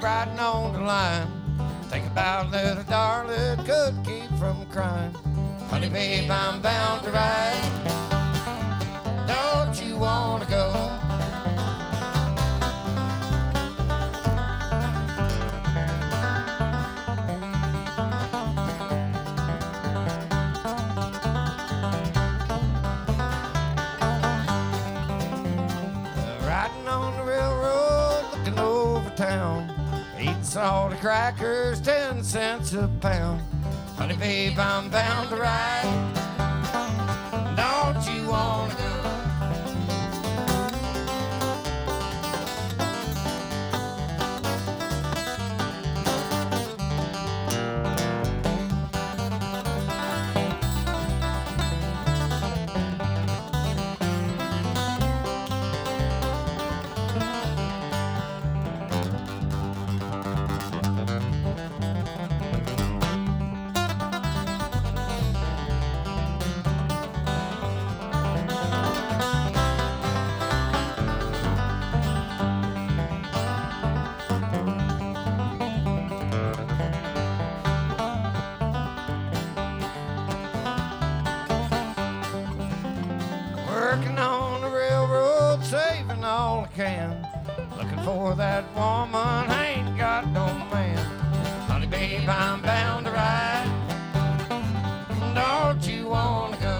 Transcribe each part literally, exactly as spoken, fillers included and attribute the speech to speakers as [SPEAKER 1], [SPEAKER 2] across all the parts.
[SPEAKER 1] riding on the line. Think about little darling, couldn't keep from crying. Honey, babe, I'm bound to ride. Don't you wanna go? Eating salty crackers, ten cents a pound. Honey, babe, I'm bound to ride. Don't you wanna go? Working on the railroad, saving all I can. Looking for that woman, ain't got no man. Honey, babe, I'm bound to ride. Don't you wanna go?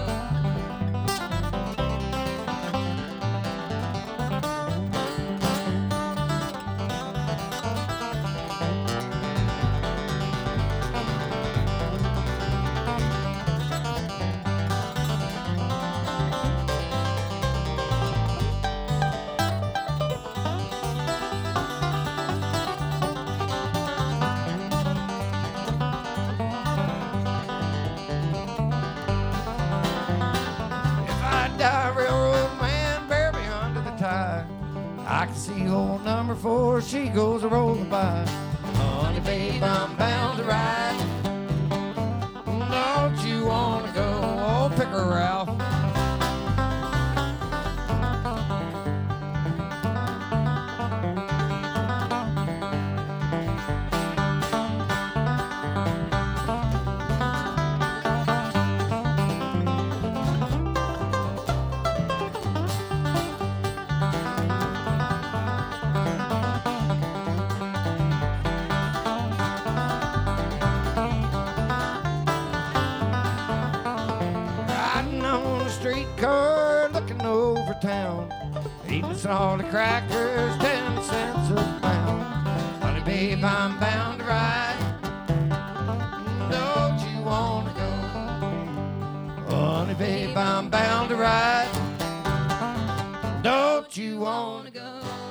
[SPEAKER 1] I can see old number four, she goes a rolling by. Honey, babe, I'm bound to ride. Don't you wanna go? Oh, pick her, Ralph. Streetcar looking over town, eating salty crackers, ten cents a pound. Honey, babe, I'm bound to ride. Don't you wanna go? Honey, babe, I'm bound to ride. Don't you wanna go?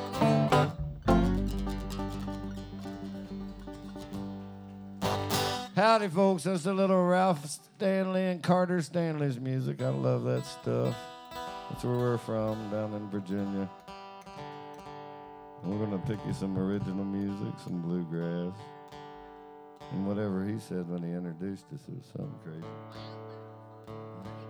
[SPEAKER 1] Howdy, folks. That's a little Ralph Stanley and Carter Stanley's music. I love that stuff. That's where we're from, down in Virginia. We're going to pick you some original music, some bluegrass. And whatever he said when he introduced us, it was something crazy.